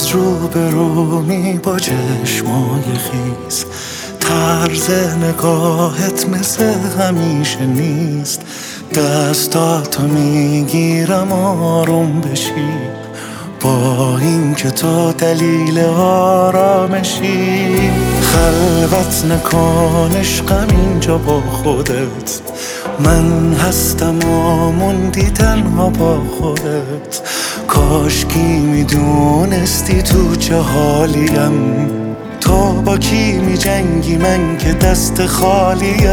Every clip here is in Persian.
باز روبرومی با چشمای خیز، طرز نگاهت مثل همیشه نیست. دستاتو میگیرم آروم بشی، با این که تو دلیل آرامشی. خلوت نکن عشقم اینجا با خودت، من هستم و موندی تنها با خودت. کاشکی میدونستی تو چه حالیم، تو با کی میجنگی من که دست خالیم.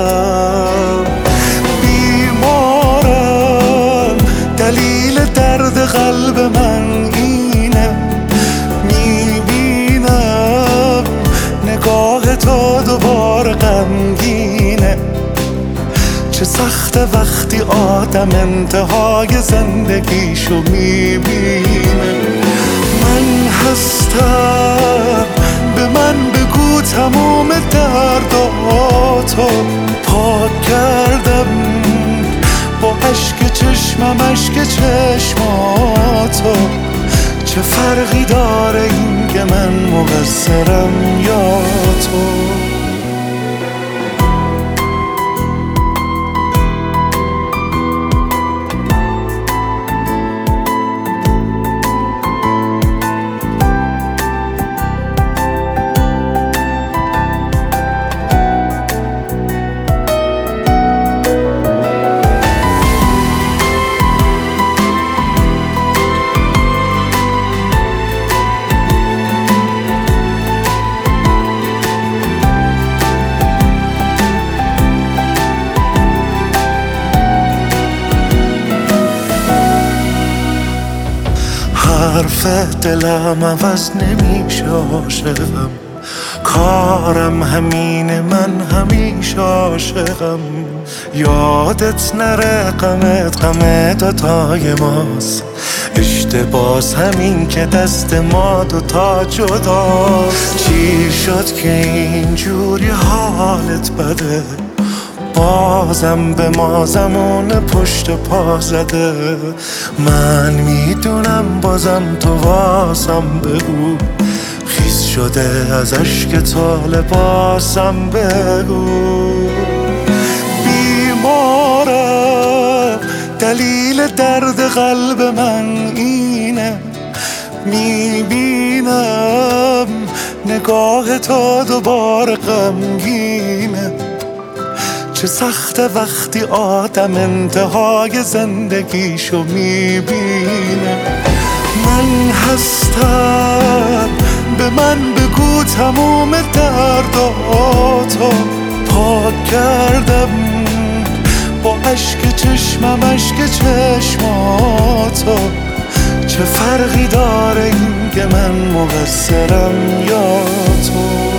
بیمارم دلیل درد قلب من اینه، میبینم نگاه تو دوباره غمگینه. چه سخت وقتی آدم انتهای زندگیشو میبینه. من هستم، به من بگو تموم درداتو. پاک کردم با اشک چشمم اشک چشماتو. چه فرقی داره این که من مقصرم یا تو؟ حرف دلم عوض نمیشه عاشقم، کارم همینه من همیشه عاشقم. یادت نره غمت غم دوتای ماست، اشتباس همین که دست ما دوتا جداست. چی شد که اینجوری حالت بده، بازم به ما زمان پشت پا زده. من میدونم بازم تو واسم بگو، خیس شده از اشک تو لباسم بگو. بیمارم دلیل درد قلب من اینه، میبینم نگاه تو دوباره غمگینه. چه سخت وقتی آدم انتهای زندگیشو میبینه. من هستم، به من بگو تموم درداتو. پاک کردم با اشک چشمم اشک چشماتو. چه فرقی داره این که من مقصرم یا تو؟